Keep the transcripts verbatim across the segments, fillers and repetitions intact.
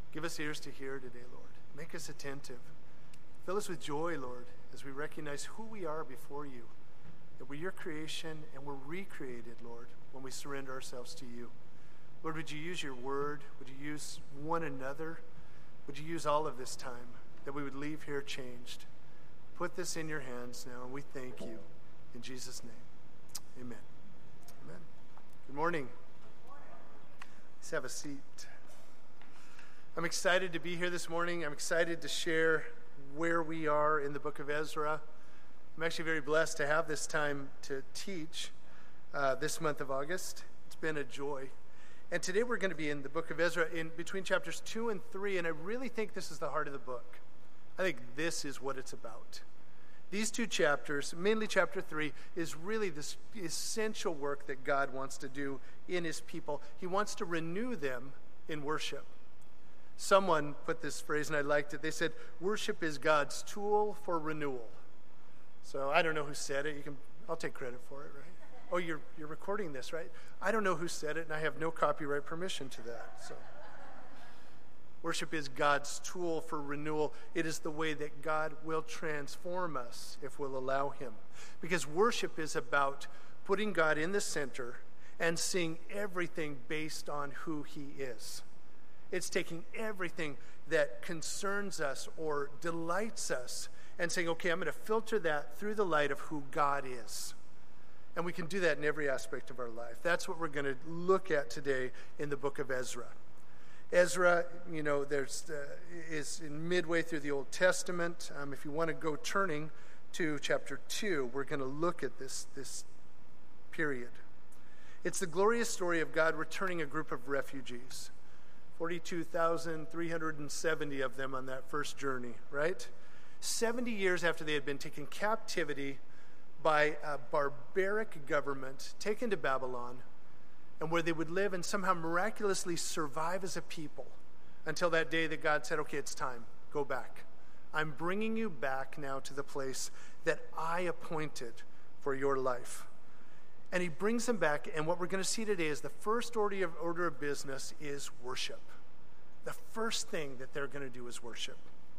Give us ears to hear today, Lord. Make us attentive. Fill us with joy, Lord, as we recognize who we are before you, that we're your creation and we're recreated, Lord, when we surrender ourselves to you. Lord, would you use your word? Would you use one another? Would you use all of this time that we would leave here changed? Put this in your hands now, and we thank you. In Jesus' name, amen. Amen. Good morning. Let's have a seat. I'm excited to be here this morning. I'm excited to share where we are in the book of Ezra. I'm actually very blessed to have this time to teach uh, this month of August. It's been a joy. And today we're going to be in the book of Ezra in between chapters two and three, and I really think this is the heart of the book. I think this is what it's about. These two chapters, mainly chapter three, is really this essential work that God wants to do in his people. He wants to renew them in worship. Someone put this phrase, and I liked it. They said, worship is God's tool for renewal. So I don't know who said it. You can, I'll take credit for it, right? Oh, you're you're recording this, right? I don't know who said it, and I have no copyright permission to that. So, worship is God's tool for renewal. It is the way that God will transform us if we'll allow him. Because worship is about putting God in the center and seeing everything based on who he is. It's taking everything that concerns us or delights us and saying, okay, I'm going to filter that through the light of who God is. And we can do that in every aspect of our life. That's what we're going to look at today in the book of Ezra. Ezra, you know, there's uh, is in midway through the Old Testament. Um, if you want to go turning to chapter two, we're going to look at this, this period. It's the glorious story of God returning a group of refugees. forty-two thousand three hundred seventy of them on that first journey, right? seventy years after they had been taken captivity by a barbaric government, taken to Babylon, and where they would live and somehow miraculously survive as a people until that day that God said, okay, it's time, go back. I'm bringing you back now to the place that I appointed for your life. And he brings them back, and what we're going to see today is the first order of, order of business is worship. The first thing that they're going to do is worship.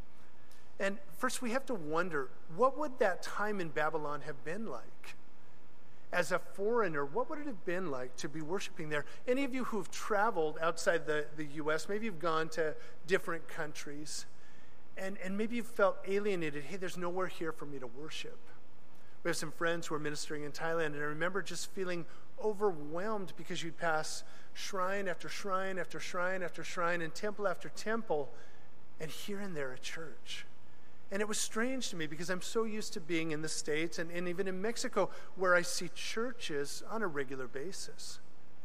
And first we have to wonder, what would that time in Babylon have been like? As a foreigner, what would it have been like to be worshiping there? Any of you who've traveled outside the, the U S, maybe you've gone to different countries, and, and maybe you've felt alienated. Hey, there's nowhere here for me to worship. We have some friends who are ministering in Thailand, and I remember just feeling overwhelmed because you'd pass shrine after shrine after shrine after shrine and temple after temple, and here and there a church. And it was strange to me because I'm so used to being in the States and, and even in Mexico where I see churches on a regular basis.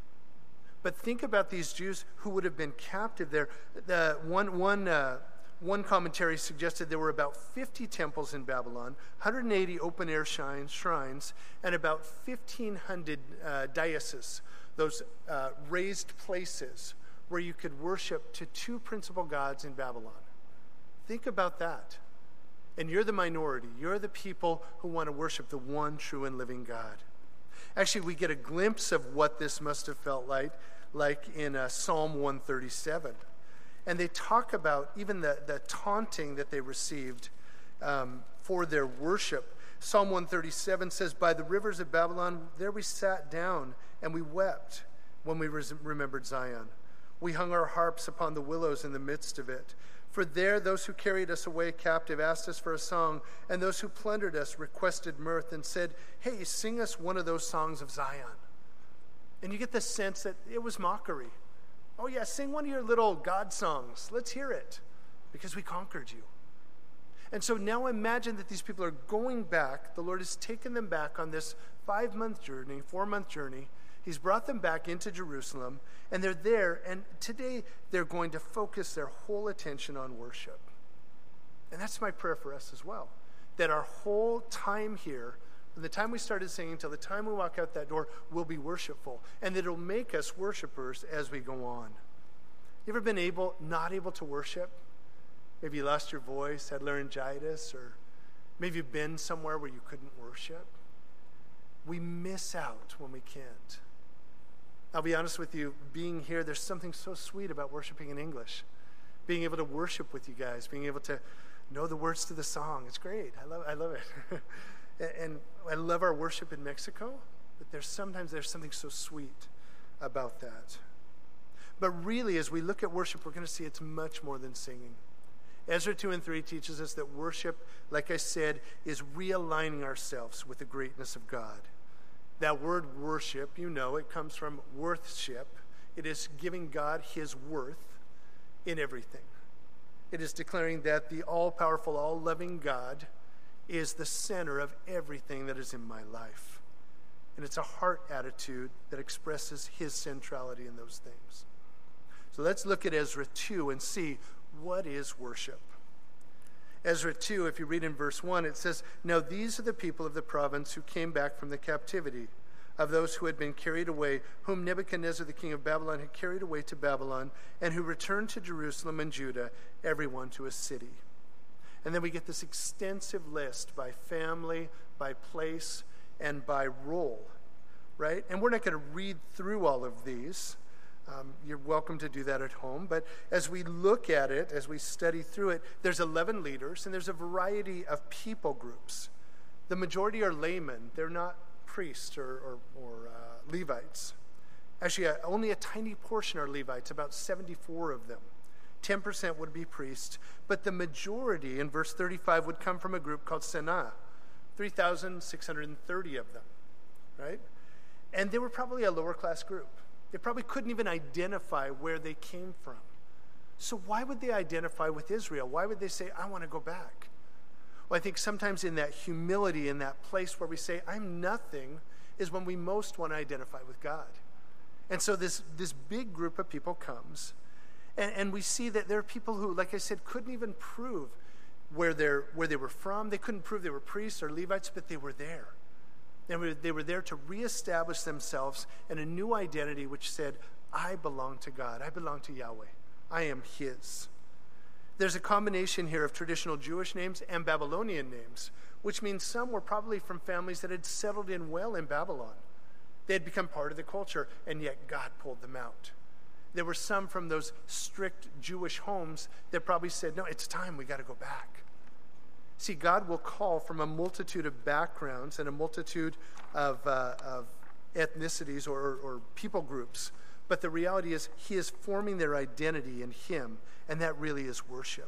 But think about these Jews who would have been captive there. The one, one, uh, one commentary suggested there were about fifty temples in Babylon, one hundred eighty open-air shrines, shrines, and about fifteen hundred uh, dioceses, those uh, raised places where you could worship to two principal gods in Babylon. Think about that. And you're the minority. You're the people who want to worship the one true and living God. Actually, we get a glimpse of what this must have felt like, like in uh, Psalm one thirty-seven. And they talk about even the, the taunting that they received um, for their worship. Psalm one thirty-seven says, by the rivers of Babylon, there we sat down and we wept when we res- remembered Zion. We hung our harps upon the willows in the midst of it. For there those who carried us away captive asked us for a song, and those who plundered us requested mirth and said, hey, sing us one of those songs of Zion. And you get the sense that it was mockery. Oh yeah, sing one of your little God songs. Let's hear it, because we conquered you. And so now imagine that these people are going back. The Lord has taken them back on this five-month journey, four-month journey. He's brought them back into Jerusalem, and they're there, and today they're going to focus their whole attention on worship. And that's my prayer for us as well, that our whole time here, from the time we started singing until the time we walk out that door, will be worshipful, and that it'll make us worshipers as we go on. You ever been able, not able to worship? Maybe you lost your voice, had laryngitis, or maybe you've been somewhere where you couldn't worship. We miss out when we can't. I'll be honest with you, being here, there's something so sweet about worshiping in English. being able to worship with you guys, being able to know the words to the song. It's great. I love I love it. And I love our worship in Mexico, but there's sometimes there's something so sweet about that. But really, as we look at worship, we're going to see it's much more than singing. Ezra two and three teaches us that worship, like I said, is realigning ourselves with the greatness of God. That word worship, you know, it comes from worthship. It is giving God his worth in everything. It is declaring that the all-powerful, all-loving God is the center of everything that is in my life. And it's a heart attitude that expresses his centrality in those things. So let's look at Ezra two and see what is worship. Ezra two, if you read in verse one, it says, "Now these are the people of the province who came back from the captivity of those who had been carried away, whom Nebuchadnezzar the king of Babylon had carried away to Babylon, and who returned to Jerusalem and Judah, everyone to a city." And then we get this extensive list by family, by place, and by role, right? And we're not going to read through all of these. Um, you're welcome to do that at home. But as we look at it, as we study through it, there's eleven leaders, and there's a variety of people groups. The majority are laymen. They're not priests or, or, or uh, Levites. Actually, uh, only a tiny portion are Levites, about seventy-four of them. ten percent would be priests. But the majority, in verse thirty-five, would come from a group called Senah, three thousand six hundred thirty of them, right? And they were probably a lower class group. They probably couldn't even identify where they came from. So why would they identify with Israel? Why would they say, I want to go back? Well, I think sometimes in that humility, in that place where we say, I'm nothing, is when we most want to identify with God. And so this, this big group of people comes, and, and we see that there are people who, like I said, couldn't even prove where, they're, where they were from. They couldn't prove they were priests or Levites, but they were there. They were, they were there to reestablish themselves in a new identity which said, I belong to God. I belong to Yahweh. I am his. There's a combination here of traditional Jewish names and Babylonian names, which means some were probably from families that had settled in well in Babylon. They had become part of the culture, and yet God pulled them out. There were some from those strict Jewish homes that probably said, no, it's time, we got to go back. See, God will call from a multitude of backgrounds and a multitude of, uh, of ethnicities or, or people groups. But the reality is he is forming their identity in him, and that really is worship.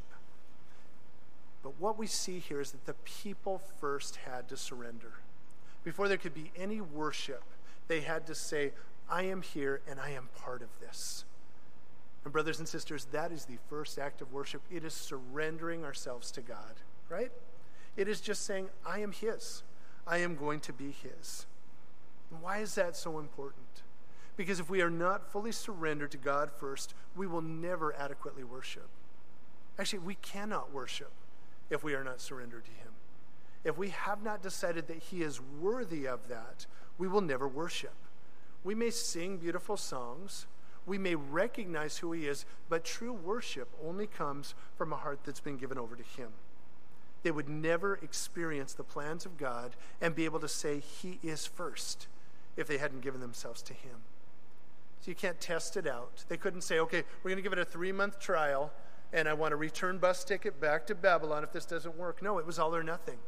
But what we see here is that the people first had to surrender. Before there could be any worship, they had to say, I am here and I am part of this. And brothers and sisters, that is the first act of worship. It is surrendering ourselves to God. Right? It is just saying, I am his. I am going to be his. And why is that so important? Because if we are not fully surrendered to God first, we will never adequately worship. Actually, we cannot worship if we are not surrendered to him. If we have not decided that he is worthy of that, we will never worship. We may sing beautiful songs. We may recognize who he is, but true worship only comes from a heart that's been given over to him. They would never experience the plans of God and be able to say he is first if they hadn't given themselves to him. So you can't test it out. They couldn't say, okay, we're going to give it a three-month trial, and I want a return bus ticket back to Babylon if this doesn't work. No, it was all or nothing.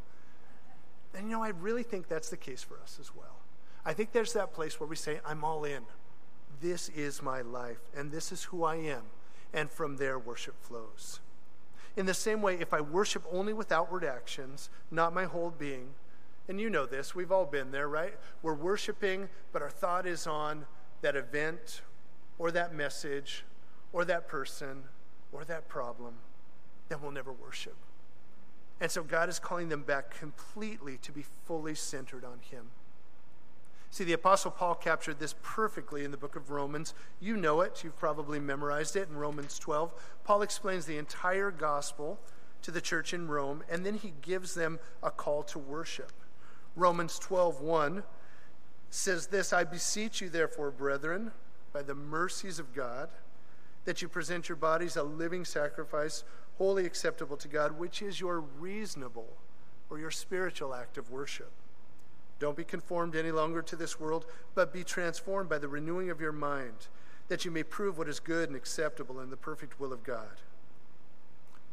And you know, I really think that's the case for us as well. I think there's that place where we say, I'm all in. This is my life, and this is who I am. And from there, worship flows. In the same way, if I worship only with outward actions, not my whole being, and you know this, we've all been there, right? We're worshiping, but our thought is on that event or that message or that person or that problem, then we'll never worship. And so God is calling them back completely to be fully centered on him. See, the Apostle Paul captured this perfectly in the book of Romans. You know it. You've probably memorized it in Romans twelve. Paul explains the entire gospel to the church in Rome, and then he gives them a call to worship. Romans twelve one says this, I beseech you, therefore, brethren, by the mercies of God, that you present your bodies a living sacrifice, wholly acceptable to God, which is your reasonable or your spiritual act of worship. Don't be conformed any longer to this world, but be transformed by the renewing of your mind, that you may prove what is good and acceptable and the perfect will of God.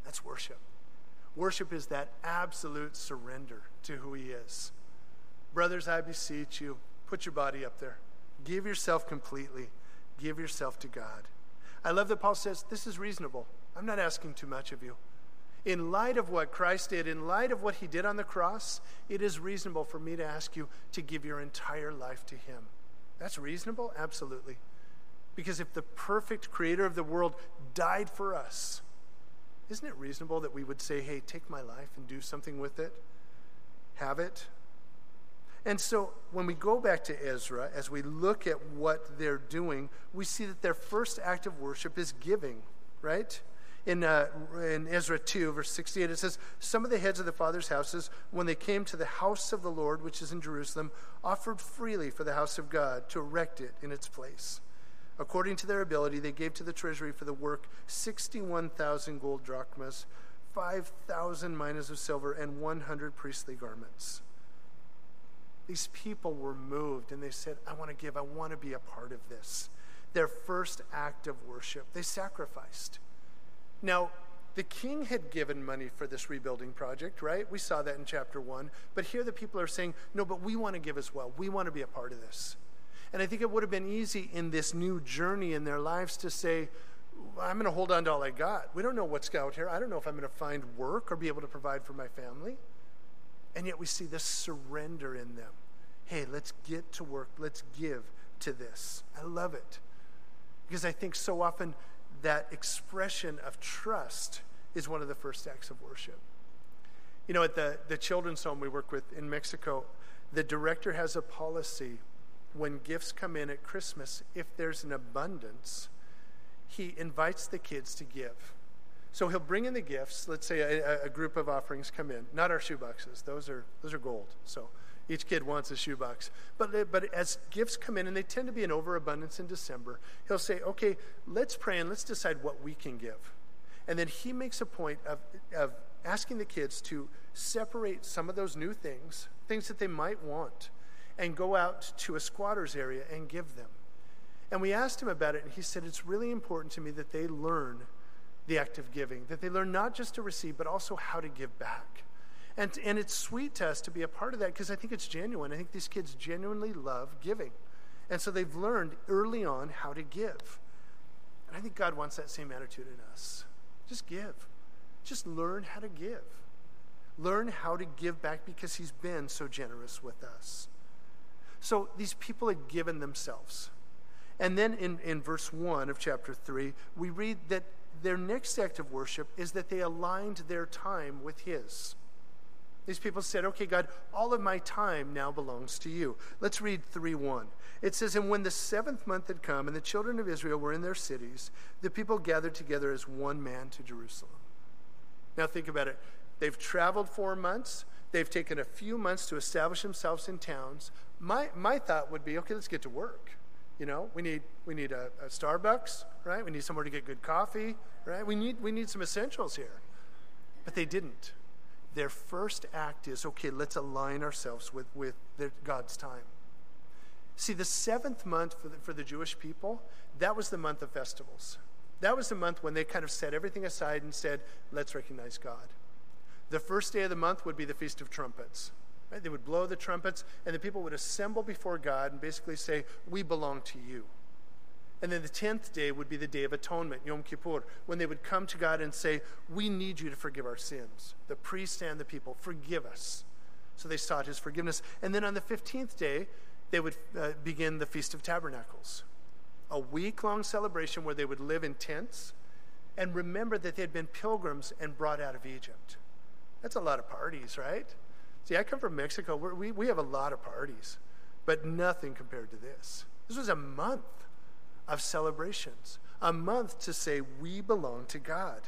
That's worship. Worship is that absolute surrender to who he is. Brothers, I beseech you, put your body up there. Give yourself completely. Give yourself to God. I love that Paul says, this is reasonable. I'm not asking too much of you. In light of what Christ did, in light of what he did on the cross, it is reasonable for me to ask you to give your entire life to him. That's reasonable? Absolutely. Because if the perfect creator of the world died for us, isn't it reasonable that we would say, hey, take my life and do something with it? Have it? And so when we go back to Ezra, as we look at what they're doing, we see that their first act of worship is giving, right? In, uh, in Ezra two, verse sixty-eight, it says, some of the heads of the fathers' houses, when they came to the house of the Lord, which is in Jerusalem, offered freely for the house of God to erect it in its place. According to their ability, they gave to the treasury for the work sixty-one thousand gold drachmas, five thousand minas of silver, and one hundred priestly garments. These people were moved, and they said, I want to give. I want to be a part of this. Their first act of worship. They sacrificed. Now, the king had given money for this rebuilding project, right? We saw that in chapter one. But here the people are saying, no, but we want to give as well. We want to be a part of this. And I think it would have been easy in this new journey in their lives to say, I'm going to hold on to all I got. We don't know what's out here. I don't know if I'm going to find work or be able to provide for my family. And yet we see this surrender in them. Hey, let's get to work. Let's give to this. I love it. Because I think so often that expression of trust is one of the first acts of worship. You know, at the, the children's home we work with in Mexico, the director has a policy when gifts come in at Christmas, if there's an abundance, he invites the kids to give. So he'll bring in the gifts. Let's say a, a group of offerings come in. Not our shoeboxes. Those are those are gold. So each kid wants a shoebox. But, but as gifts come in, and they tend to be an overabundance in December, he'll say, okay, let's pray and let's decide what we can give. And then he makes a point of, of asking the kids to separate some of those new things, things that they might want, and go out to a squatter's area and give them. And we asked him about it, and he said, it's really important to me that they learn the act of giving, that they learn not just to receive, but also how to give back. And, and it's sweet to us to be a part of that because I think it's genuine. I think these kids genuinely love giving. And so they've learned early on how to give. And I think God wants that same attitude in us. Just give. Just learn how to give. Learn how to give back because he's been so generous with us. So these people had given themselves. And then in, in verse one of chapter three, we read that their next act of worship is that they aligned their time with his. These people said, okay, God, all of my time now belongs to you. Let's read three one. It says, and when the seventh month had come and the children of Israel were in their cities, the people gathered together as one man to Jerusalem. Now think about it. They've traveled four months. They've taken a few months to establish themselves in towns. My my thought would be, okay, let's get to work. You know, we need we need a, a Starbucks, right? We need somewhere to get good coffee, right? We need we need some essentials here. But they didn't. Their first act is, okay, let's align ourselves with, with their, God's time. See, the seventh month for the, for the Jewish people, that was the month of festivals. That was the month when they kind of set everything aside and said, let's recognize God. The first day of the month would be the Feast of Trumpets. Right? They would blow the trumpets, and the people would assemble before God and basically say, we belong to you. And then the tenth day would be the Day of Atonement, Yom Kippur, when they would come to God and say, we need you to forgive our sins. The priests and the people, forgive us. So they sought his forgiveness. And then on the fifteenth day, they would uh, begin the Feast of Tabernacles, a week-long celebration where they would live in tents and remember that they had been pilgrims and brought out of Egypt. That's a lot of parties, right? See, I come from Mexico. We're, we we have a lot of parties, but nothing compared to this. This was a month of celebrations, a month to say we belong to God.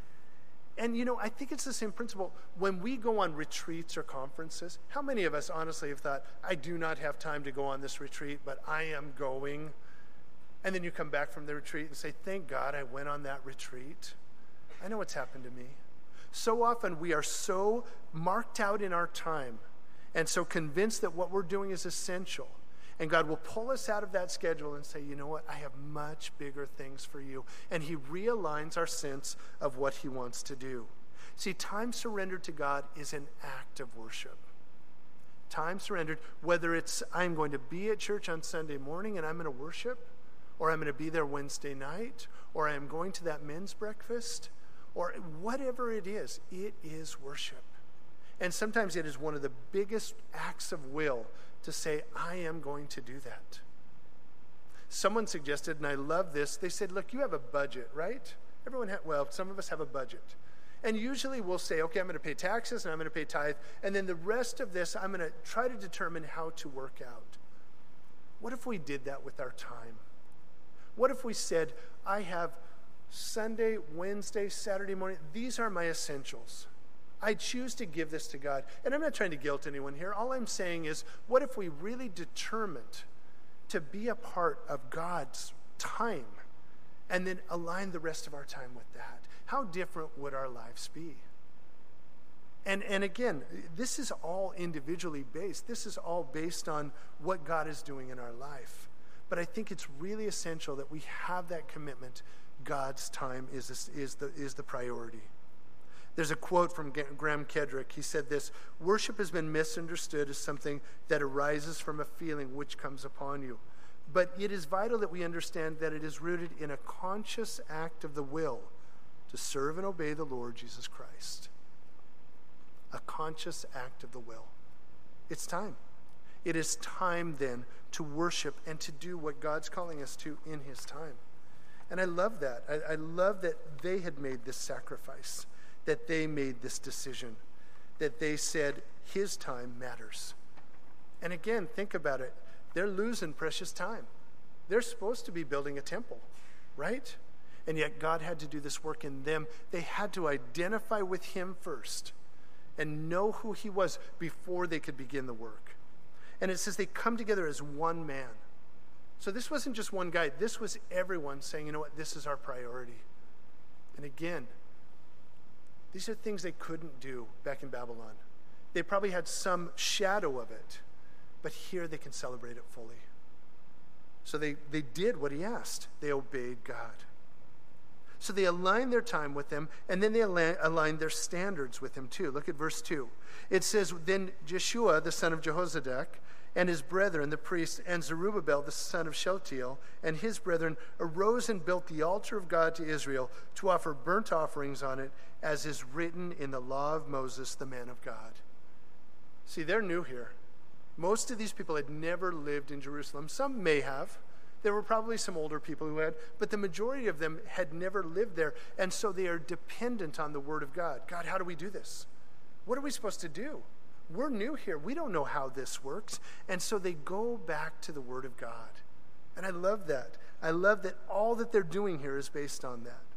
And, you know, I think it's the same principle. When we go on retreats or conferences, how many of us honestly have thought, I do not have time to go on this retreat, but I am going? And then you come back from the retreat and say, thank God I went on that retreat. I know what's happened to me. So often we are so marked out in our time and so convinced that what we're doing is essential. And God will pull us out of that schedule and say, you know what, I have much bigger things for you. And he realigns our sense of what he wants to do. See, time surrendered to God is an act of worship. Time surrendered, whether it's I'm going to be at church on Sunday morning and I'm going to worship, or I'm going to be there Wednesday night, or I'm going to that men's breakfast, or whatever it is, it is worship. And sometimes it is one of the biggest acts of will to say, I am going to do that. Someone suggested, and I love this, they said, look, you have a budget, right? Everyone, ha- well, some of us have a budget. And usually we'll say, okay, I'm going to pay taxes and I'm going to pay tithe, and then the rest of this, I'm going to try to determine how to work out. What if we did that with our time? What if we said, I have Sunday, Wednesday, Saturday morning, these are my essentials. I choose to give this to God. And I'm not trying to guilt anyone here. All I'm saying is, what if we really determined to be a part of God's time and then align the rest of our time with that? How different would our lives be? And and again, this is all individually based. This is all based on what God is doing in our life. But I think it's really essential that we have that commitment. God's time is, is, the, is the priority. There's a quote from Graham Kedrick. He said this, worship has been misunderstood as something that arises from a feeling which comes upon you. But it is vital that we understand that it is rooted in a conscious act of the will to serve and obey the Lord Jesus Christ. A conscious act of the will. It's time. It is time then to worship and to do what God's calling us to in his time. And I love that. I, I love that they had made this sacrifice, that they made this decision, that they said his time matters. And again, think about it. They're losing precious time. They're supposed to be building a temple, right? And yet God had to do this work in them. They had to identify with him first and know who he was before they could begin the work. And it says they come together as one man. So this wasn't just one guy. This was everyone saying, you know what, this is our priority. And again, these are things they couldn't do back in Babylon. They probably had some shadow of it, but here they can celebrate it fully. So they, they did what he asked. They obeyed God. So they aligned their time with him, and then they aligned their standards with him too. Look at verse two. It says, then Jeshua, the son of Jehozadak, and his brethren, the priests, and Zerubbabel, the son of Shealtiel, and his brethren, arose and built the altar of God to Israel to offer burnt offerings on it, as is written in the law of Moses, the man of God. See, they're new here. Most of these people had never lived in Jerusalem. Some may have. There were probably some older people who had, but the majority of them had never lived there, and so they are dependent on the word of God. God, how do we do this? What are we supposed to do? We're new here. We don't know how this works. And so they go back to the word of God. And I love that. I love that all that they're doing here is based on that.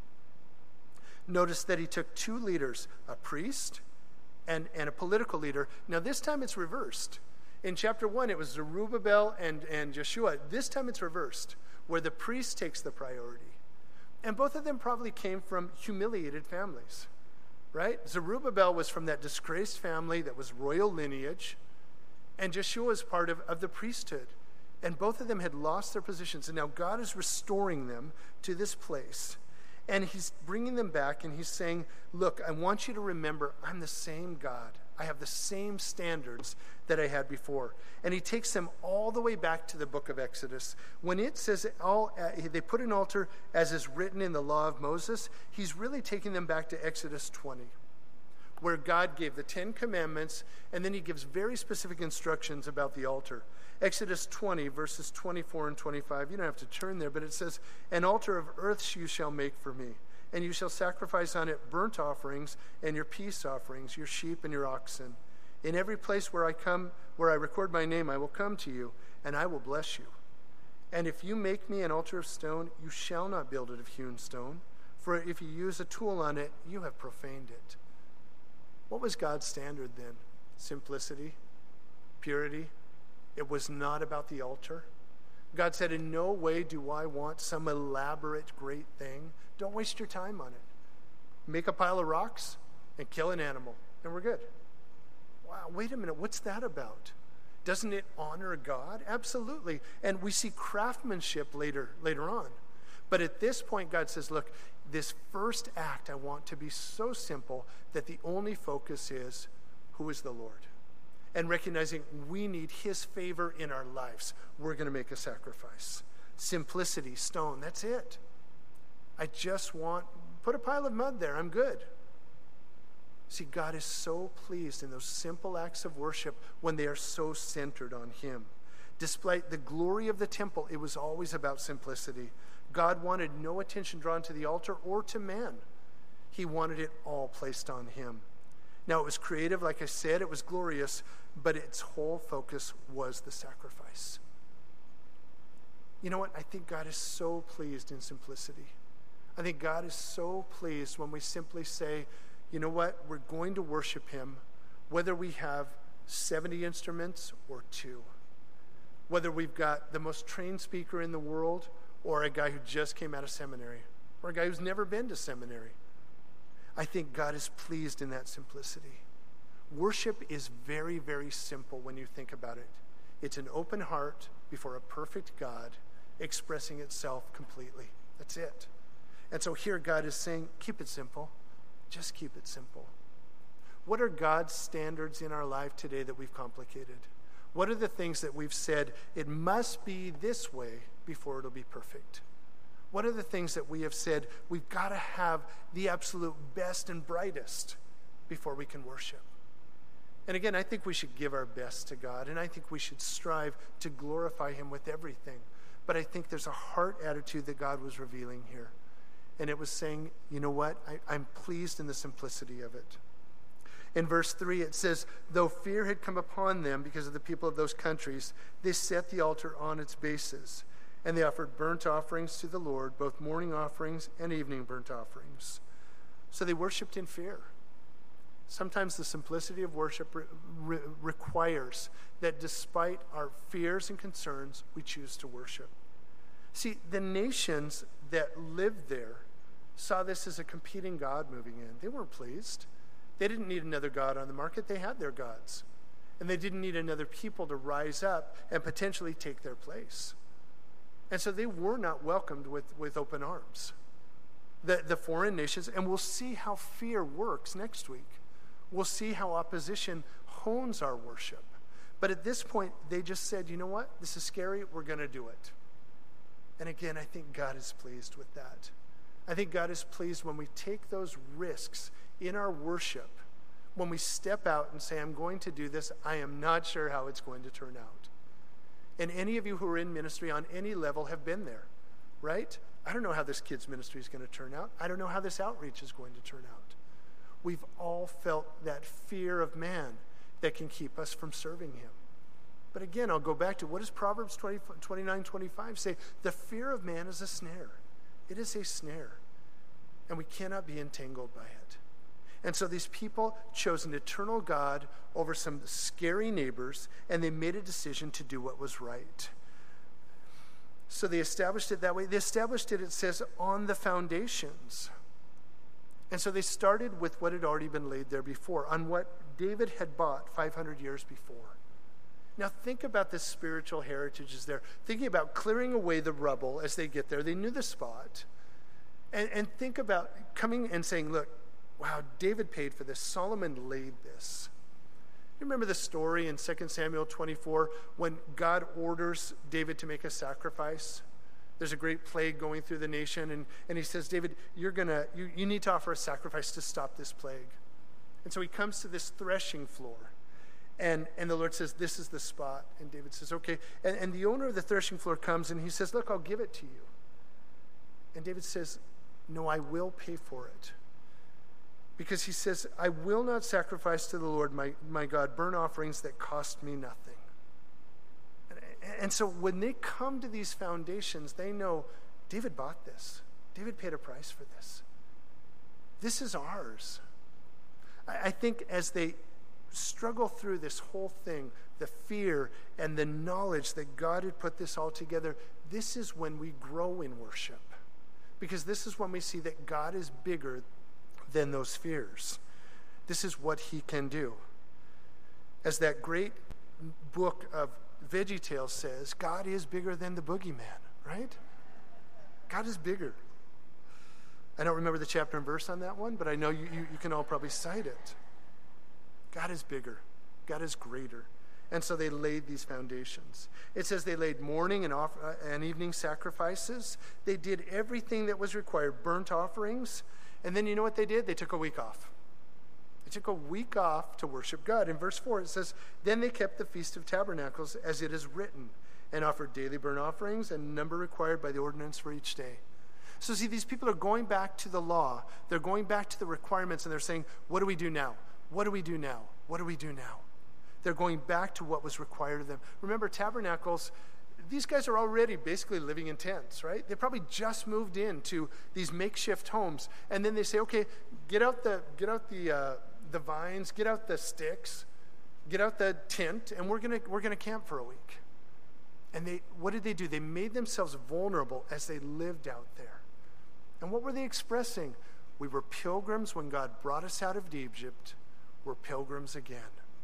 Notice that he took two leaders, a priest and, and a political leader. Now this time it's reversed. In chapter one, it was Zerubbabel and, and Joshua. This time it's reversed, where the priest takes the priority. And both of them probably came from humiliated families. Right? Zerubbabel was from that disgraced family that was royal lineage, and Joshua was part of, of the priesthood. And both of them had lost their positions, and now God is restoring them to this place. And he's bringing them back, and he's saying, look, I want you to remember, I'm the same God. I have the same standards that I had before. And he takes them all the way back to the book of Exodus. When it says all, uh, they put an altar as is written in the law of Moses, he's really taking them back to Exodus twenty, where God gave the Ten Commandments, and then he gives very specific instructions about the altar. Exodus twenty, verses twenty-four and twenty-five. You don't have to turn there, but it says, an altar of earth you shall make for me, and you shall sacrifice on it burnt offerings and your peace offerings, your sheep and your oxen. In every place where I come, where I record my name, I will come to you, and I will bless you. And if you make me an altar of stone, you shall not build it of hewn stone, for if you use a tool on it, you have profaned it. What was God's standard then? Simplicity, purity. It was not about the altar. God said, in no way do I want some elaborate great thing. Don't waste your time on it. Make a pile of rocks and kill an animal, and we're good. Wow, wait a minute, what's that about? Doesn't it honor God? Absolutely. And we see craftsmanship later, later on. But at this point, God says, look, this first act I want to be so simple that the only focus is, who is the Lord? And recognizing we need his favor in our lives. We're going to make a sacrifice. Simplicity, stone, that's it. I just want, put a pile of mud there, I'm good. See, God is so pleased in those simple acts of worship when they are so centered on him. Despite the glory of the temple, it was always about simplicity. God wanted no attention drawn to the altar or to man. He wanted it all placed on him. Now, it was creative, like I said, it was glorious, but its whole focus was the sacrifice. You know what? I think God is so pleased in simplicity. I think God is so pleased when we simply say, you know what? We're going to worship him, whether we have seventy instruments or two. Whether we've got the most trained speaker in the world or a guy who just came out of seminary or a guy who's never been to seminary. I think God is pleased in that simplicity. Worship is very, very simple when you think about it. It's an open heart before a perfect God expressing itself completely. That's it. And so here God is saying, keep it simple. Just keep it simple. What are God's standards in our life today that we've complicated? What are the things that we've said, it must be this way before it'll be perfect? What are the things that we have said, we've got to have the absolute best and brightest before we can worship? And again, I think we should give our best to God, and I think we should strive to glorify him with everything. But I think there's a heart attitude that God was revealing here. And it was saying, you know what? I, I'm pleased in the simplicity of it. In verse three, it says, though fear had come upon them because of the people of those countries, they set the altar on its bases. And they offered burnt offerings to the Lord, both morning offerings and evening burnt offerings. So they worshiped in fear. Sometimes the simplicity of worship re- re- requires that despite our fears and concerns, we choose to worship. See, the nations that lived there saw this as a competing God moving in. They weren't pleased. They didn't need another God on the market. They had their gods. And they didn't need another people to rise up and potentially take their place. And so they were not welcomed with, with open arms. The, the foreign nations, and we'll see how fear works next week. We'll see how opposition hones our worship. But at this point, they just said, you know what? This is scary. We're going to do it. And again, I think God is pleased with that. I think God is pleased when we take those risks in our worship, when we step out and say, I'm going to do this. I am not sure how it's going to turn out. And any of you who are in ministry on any level have been there, right? I don't know how this kids' ministry is going to turn out. I don't know how this outreach is going to turn out. We've all felt that fear of man that can keep us from serving him. But again, I'll go back to what does Proverbs twenty, twenty-nine, twenty-five say? The fear of man is a snare. It is a snare. And we cannot be entangled by it. And so these people chose an eternal God over some scary neighbors, and they made a decision to do what was right. So they established it that way. They established it, it says, on the foundations. And so they started with what had already been laid there before, on what David had bought five hundred years before. Now think about the spiritual heritages there. Thinking about clearing away the rubble as they get there. They knew the spot. And, and think about coming and saying, look, wow, David paid for this. Solomon laid this. You remember the story in Second Samuel twenty-four when God orders David to make a sacrifice? There's a great plague going through the nation, and, and he says, David, you're gonna you, you need to offer a sacrifice to stop this plague. And so he comes to this threshing floor, and, and the Lord says, this is the spot. And David says, okay. And, and the owner of the threshing floor comes, and he says, look, I'll give it to you. And David says, no, I will pay for it. Because he says, I will not sacrifice to the Lord my, my God burnt offerings that cost me nothing. And, and so when they come to these foundations, they know David bought this. David paid a price for this. This is ours. I, I think as they struggle through this whole thing, the fear and the knowledge that God had put this all together, this is when we grow in worship. Because this is when we see that God is bigger than those fears. This is what he can do. As that great book of VeggieTales says, God is bigger than the boogeyman, right? God is bigger. I don't remember the chapter and verse on that one, but I know you, you, you can all probably cite it. God is bigger. God is greater. And so they laid these foundations. It says they laid morning and, off, uh, and evening sacrifices. They did everything that was required, burnt offerings. And then you know what they did? They took a week off. They took a week off to worship God. In verse four, it says, then they kept the Feast of Tabernacles as it is written, and offered daily burnt offerings and number required by the ordinance for each day. So see, these people are going back to the law. They're going back to the requirements, and they're saying, what do we do now? What do we do now? What do we do now? They're going back to what was required of them. Remember, tabernacles, these guys are already basically living in tents, right? They probably just moved into these makeshift homes. And then they say, okay, get out the get out the uh, the vines, get out the sticks, get out the tent, and we're gonna we're gonna camp for a week. And they what did they do? They made themselves vulnerable as they lived out there. And what were they expressing? We were pilgrims when God brought us out of Egypt. We're pilgrims again.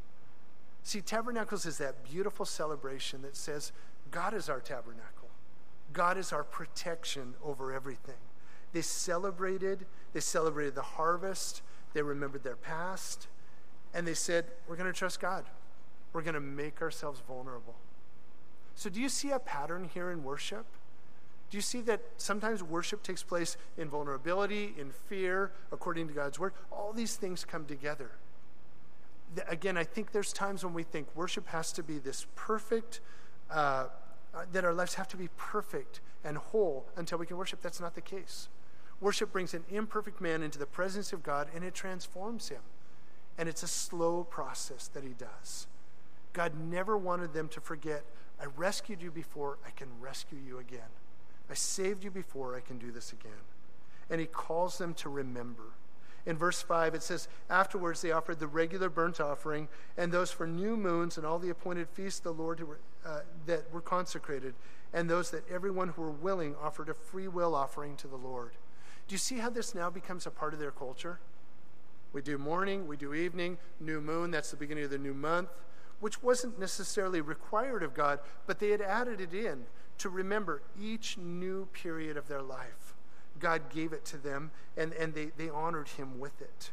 See, tabernacles is that beautiful celebration that says God is our tabernacle. God is our protection over everything. They celebrated, they celebrated the harvest, they remembered their past, and they said, we're going to trust God. We're going to make ourselves vulnerable. So do you see a pattern here in worship? Do you see that sometimes worship takes place in vulnerability, in fear, according to God's word? All these things come together. Again, I think there's times when we think worship has to be this perfect, uh, that our lives have to be perfect and whole until we can worship. That's not the case. Worship brings an imperfect man into the presence of God, and it transforms him. And it's a slow process that he does. God never wanted them to forget, I rescued you before, I can rescue you again. I saved you before, I can do this again. And he calls them to remember. In verse five, it says, afterwards they offered the regular burnt offering and those for new moons and all the appointed feasts of the Lord who were, uh, that were consecrated, and those that everyone who were willing offered a free will offering to the Lord. Do you see how this now becomes a part of their culture? We do morning, we do evening, new moon, that's the beginning of the new month, which wasn't necessarily required of God, but they had added it in to remember each new period of their life. God gave it to them, and, and they, they honored him with it.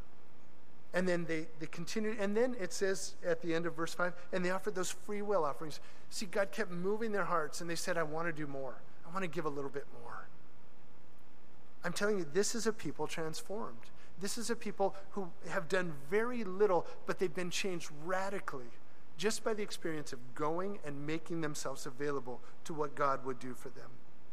And then they, they continued, and then it says at the end of verse five, and they offered those free will offerings. See, God kept moving their hearts, and they said, I want to do more. I want to give a little bit more. I'm telling you, this is a people transformed. This is a people who have done very little, but they've been changed radically just by the experience of going and making themselves available to what God would do for them.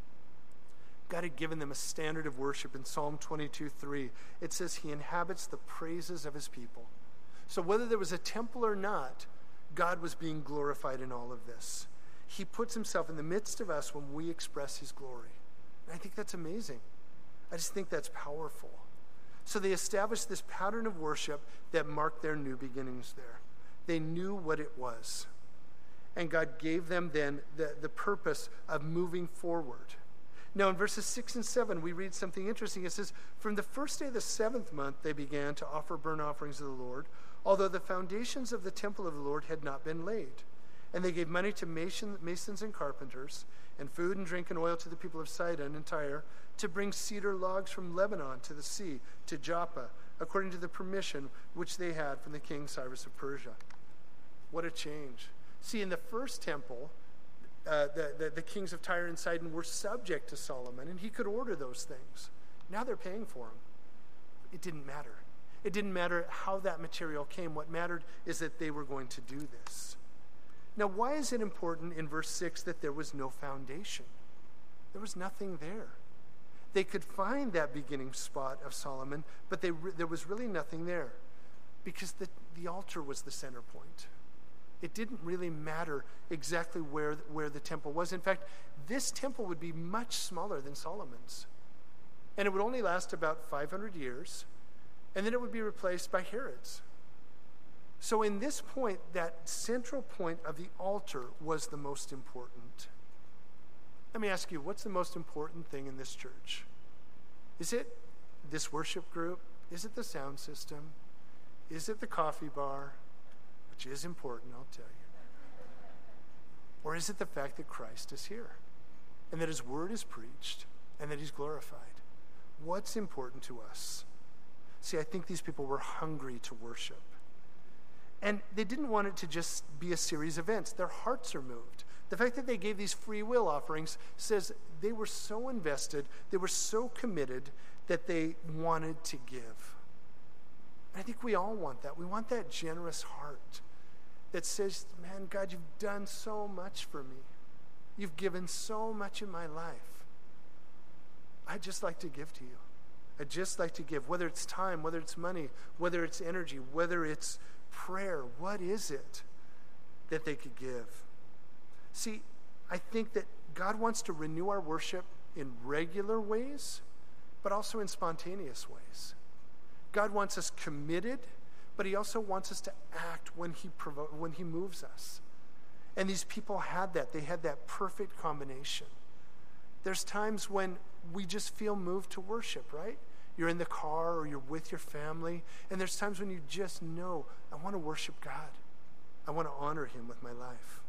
God had given them a standard of worship in Psalm twenty-two three. It says he inhabits the praises of his people. So whether there was a temple or not, God was being glorified in all of this. He puts himself in the midst of us when we express his glory. And I think that's amazing. I just think that's powerful. So they established this pattern of worship that marked their new beginnings there. They knew what it was. And God gave them then the, the purpose of moving forward. Now, in verses six and seven, we read something interesting. It says, from the first day of the seventh month, they began to offer burnt offerings to the Lord, although the foundations of the temple of the Lord had not been laid. And they gave money to mason, masons and carpenters, and food and drink and oil to the people of Sidon and Tyre, to bring cedar logs from Lebanon to the sea, to Joppa, according to the permission which they had from the king Cyrus of Persia. What a change. See, in the first temple, Uh, the, the, the kings of Tyre and Sidon were subject to Solomon, and he could order those things. Now they're paying for them. It didn't matter. It didn't matter how that material came. What mattered is that they were going to do this. Now, why is it important in verse six that there was no foundation? There was nothing there. They could find that beginning spot of Solomon, but they re- there was really nothing there because the, the altar was the center point. It didn't really matter exactly where, where the temple was. In fact, this temple would be much smaller than Solomon's. And it would only last about five hundred years, and then it would be replaced by Herod's. So in this point, that central point of the altar was the most important. Let me ask you, what's the most important thing in this church? Is it this worship group? Is it the sound system? Is it the coffee bar? Which is important, I'll tell you. Or is it the fact that Christ is here and that his word is preached and that he's glorified? What's important to us? See, I think these people were hungry to worship. And they didn't want it to just be a series of events. Their hearts are moved. The fact that they gave these free will offerings says they were so invested, they were so committed that they wanted to give. And I think we all want that. We want that generous heart that says, man, God, you've done so much for me. You've given so much in my life. I'd just like to give to you. I'd just like to give, whether it's time, whether it's money, whether it's energy, whether it's prayer. What is it that they could give? See, I think that God wants to renew our worship in regular ways, but also in spontaneous ways. God wants us committed, but he also wants us to act when he provo- when he moves us. And these people had that. They had that perfect combination. There's times when we just feel moved to worship, right? You're in the car or you're with your family, and there's times when you just know, I want to worship God. I want to honor him with my life.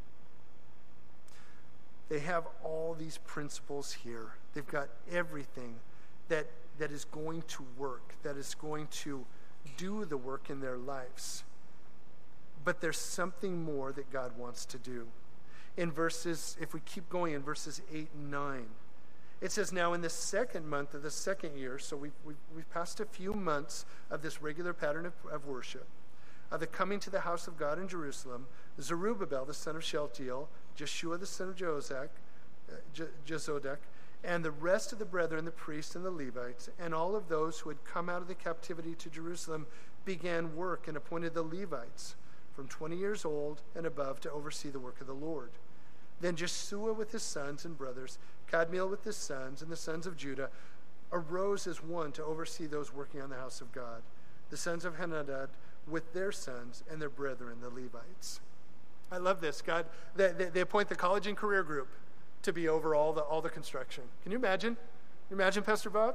They have all these principles here. They've got everything that, that is going to work, that is going to do the work in their lives. But there's something more that God wants to do. In verses, if we keep going in verses eight and nine, it says, now in the second month of the second year, so we've, we've, we've passed a few months of this regular pattern of, of worship, of the coming to the house of God in Jerusalem, Zerubbabel, the son of Shealtiel, Jeshua, the son of Jozak, uh, Je- Jezodek, and the rest of the brethren, the priests and the Levites, and all of those who had come out of the captivity to Jerusalem began work and appointed the Levites from twenty years old and above to oversee the work of the Lord. Then Jeshua with his sons and brothers, Kadmiel with his sons, and the sons of Judah arose as one to oversee those working on the house of God, the sons of Henadad with their sons and their brethren, the Levites. I love this. God, they, they, they appoint the college and career group to be over all the all the construction. Can you imagine? Can you imagine, Pastor Bob?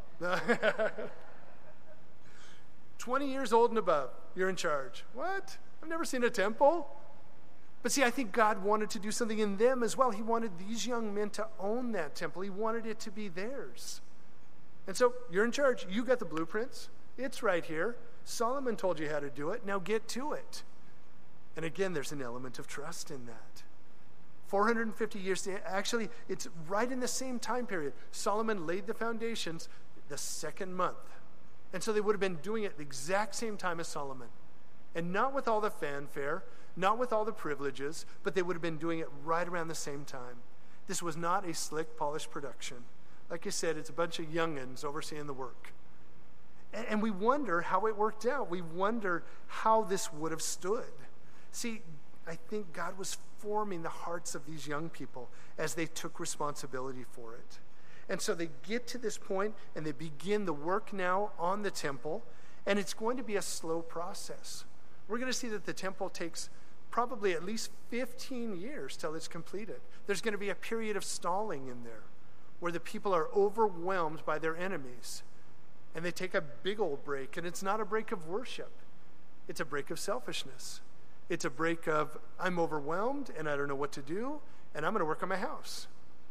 twenty years old and above, you're in charge. What? I've never seen a temple. But see, I think God wanted to do something in them as well. He wanted these young men to own that temple. He wanted it to be theirs. And so you're in charge. You got the blueprints. It's right here. Solomon told you how to do it. Now get to it. And again, there's an element of trust in that. four hundred fifty years, actually, it's right in the same time period. Solomon laid the foundations the second month. And so they would have been doing it the exact same time as Solomon. And not with all the fanfare, not with all the privileges, but they would have been doing it right around the same time. This was not a slick, polished production. Like I said, it's a bunch of young'uns overseeing the work. And, and we wonder how it worked out. We wonder how this would have stood. See, I think God was forming the hearts of these young people as they took responsibility for it. And so they get to this point and they begin the work now on the temple, and it's going to be a slow process. We're going to see that the temple takes probably at least fifteen years till it's completed. There's going to be a period of stalling in there where the people are overwhelmed by their enemies, and they take a big old break, and it's not a break of worship. It's a break of selfishness. It's a break of, I'm overwhelmed, and I don't know what to do, and I'm going to work on my house.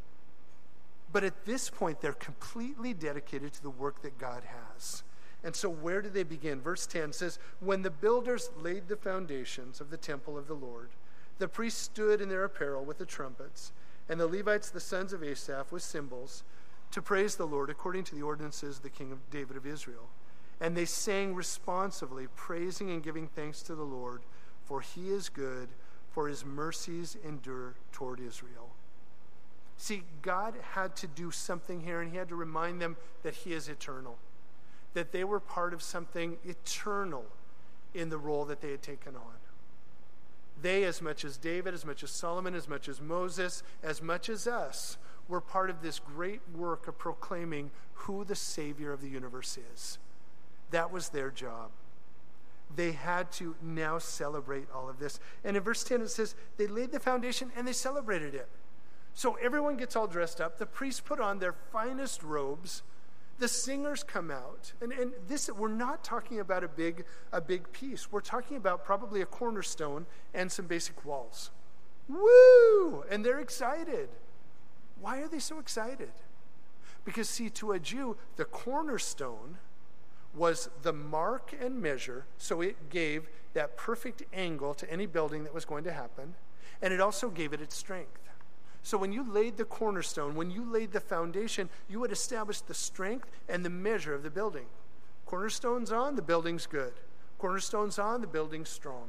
But at this point, they're completely dedicated to the work that God has. And so where do they begin? Verse ten says, when the builders laid the foundations of the temple of the Lord, the priests stood in their apparel with the trumpets, and the Levites, the sons of Asaph, with cymbals, to praise the Lord according to the ordinances of the king of David of Israel. And they sang responsively, praising and giving thanks to the Lord, for he is good, for his mercies endure toward Israel. See, God had to do something here, and he had to remind them that he is eternal, that they were part of something eternal in the role that they had taken on. They, as much as David, as much as Solomon, as much as Moses, as much as us, were part of this great work of proclaiming who the Savior of the universe is. That was their job. They had to now celebrate all of this. And in verse ten it says, they laid the foundation and they celebrated it. So everyone gets all dressed up. The priests put on their finest robes. The singers come out. And, and this, we're not talking about a big, a big piece. We're talking about probably a cornerstone and some basic walls. Woo! And they're excited. Why are they so excited? Because, see, to a Jew, the cornerstone was the mark and measure, so it gave that perfect angle to any building that was going to happen, and it also gave it its strength. So when you laid the cornerstone, when you laid the foundation, you would establish the strength and the measure of the building. Cornerstone's on, the building's good. Cornerstone's on, the building's strong.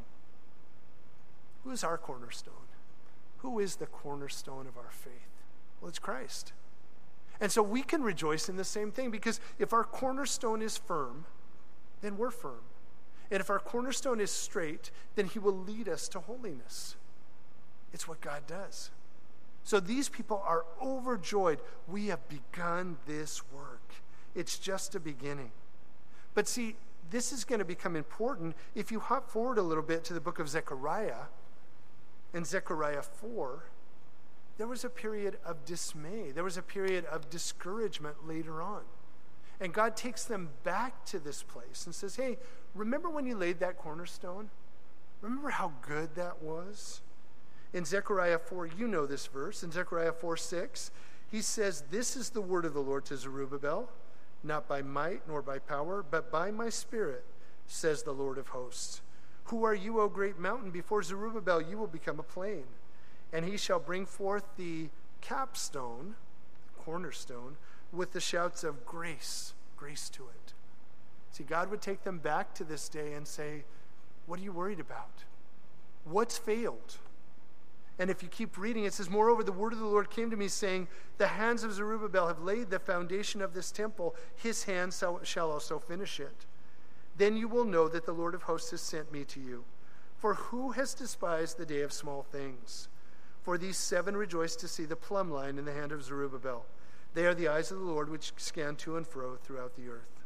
Who is our cornerstone? Who is the cornerstone of our faith? Well, it's Christ. And so we can rejoice in the same thing, because if our cornerstone is firm, then we're firm. And if our cornerstone is straight, then he will lead us to holiness. It's what God does. So these people are overjoyed. We have begun this work. It's just a beginning. But see, this is going to become important if you hop forward a little bit to the book of Zechariah. In Zechariah four, there was a period of dismay. There was a period of discouragement later on. And God takes them back to this place and says, hey, remember when you laid that cornerstone? Remember how good that was? In Zechariah four, you know this verse. In Zechariah four six, he says, this is the word of the Lord to Zerubbabel, not by might nor by power, but by my spirit, says the Lord of hosts. Who are you, O great mountain? Before Zerubbabel you will become a plain. And he shall bring forth the capstone, cornerstone, with the shouts of grace, grace to it. See, God would take them back to this day and say, what are you worried about? What's failed? And if you keep reading, it says, moreover, the word of the Lord came to me, saying, the hands of Zerubbabel have laid the foundation of this temple. His hands shall also finish it. Then you will know that the Lord of hosts has sent me to you. For who has despised the day of small things? For these seven rejoice to see the plumb line in the hand of Zerubbabel. They are the eyes of the Lord which scan to and fro throughout the earth.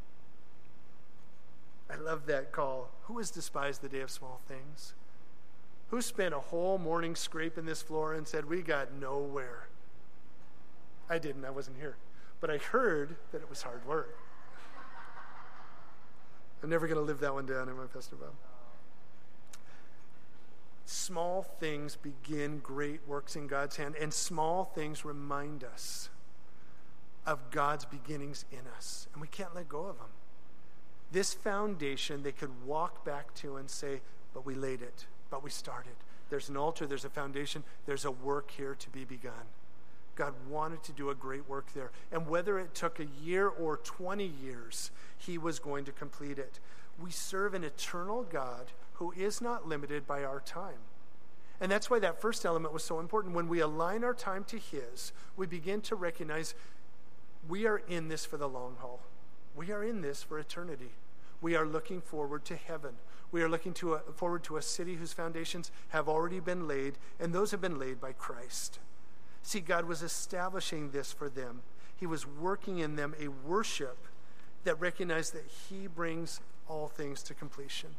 I love that call. Who has despised the day of small things? Who spent a whole morning scraping this floor and said, we got nowhere? I didn't. I wasn't here. But I heard that it was hard work. I'm never going to live that one down, am I, Pastor Bob? Small things begin great works in God's hand, and small things remind us of God's beginnings in us, and we can't let go of them. This foundation they could walk back to and say, but we laid it, but we started. There's an altar, there's a foundation, there's a work here to be begun. God wanted to do a great work there, and whether it took a year or twenty years, he was going to complete it. We serve an eternal God who is not limited by our time. And that's why that first element was so important. When we align our time to his, we begin to recognize we are in this for the long haul. We are in this for eternity. We are looking forward to heaven. We are looking to a, forward to a city whose foundations have already been laid, and those have been laid by Christ. See, God was establishing this for them. He was working in them a worship that recognized that he brings all things to completion.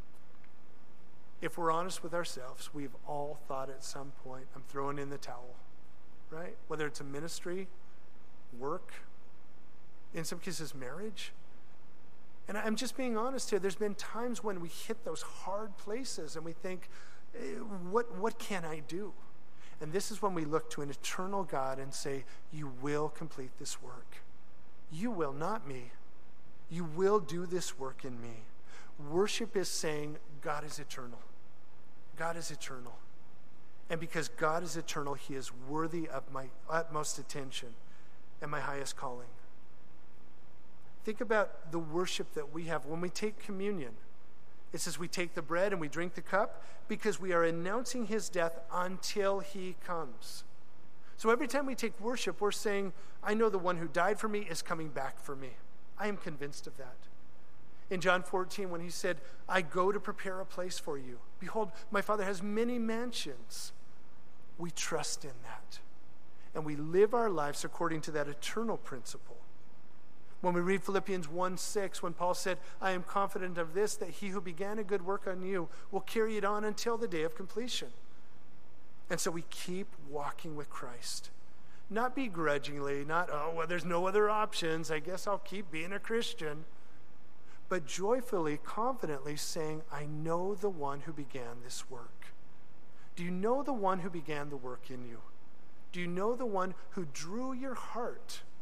If we're honest with ourselves, we've all thought at some point, I'm throwing in the towel, right? Whether it's a ministry, work, in some cases marriage. And I'm just being honest here. There's been times when we hit those hard places and we think, what, what can I do? And this is when we look to an eternal God and say, you will complete this work. You will, not me. You will do this work in me. Worship is saying God is eternal. God is eternal. And because God is eternal, he is worthy of my utmost attention and my highest calling. Think about the worship that we have when we take communion. It says we take the bread and we drink the cup because we are announcing his death until he comes. So every time we take worship, we're saying, I know the one who died for me is coming back for me. I am convinced of that. In John fourteen, when he said, I go to prepare a place for you. Behold, my Father has many mansions. We trust in that. And we live our lives according to that eternal principle. When we read Philippians one six, when Paul said, I am confident of this, that he who began a good work on you will carry it on until the day of completion. And so we keep walking with Christ. Not begrudgingly, not, oh, well, there's no other options. I guess I'll keep being a Christian. But joyfully, confidently saying, I know the one who began this work. Do you know the one who began the work in you? Do you know the one who drew your heart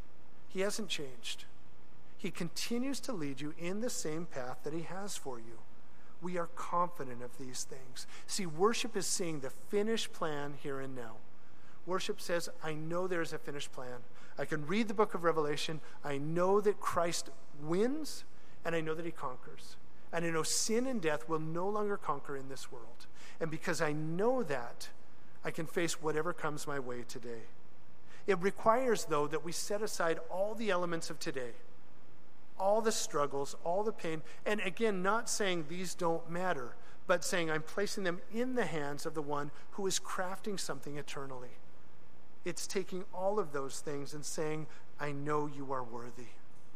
He hasn't changed. He continues to lead you in the same path that he has for you. We are confident of these things. See, worship is seeing the finished plan here and now. Worship says, I know there's a finished plan. I can read the book of Revelation. I know that Christ wins, and I know that he conquers. And I know sin and death will no longer conquer in this world. And because I know that, I can face whatever comes my way today. It requires, though, that we set aside all the elements of today, all the struggles, all the pain, and again, not saying these don't matter, but saying I'm placing them in the hands of the one who is crafting something eternally. It's taking all of those things and saying, I know you are worthy.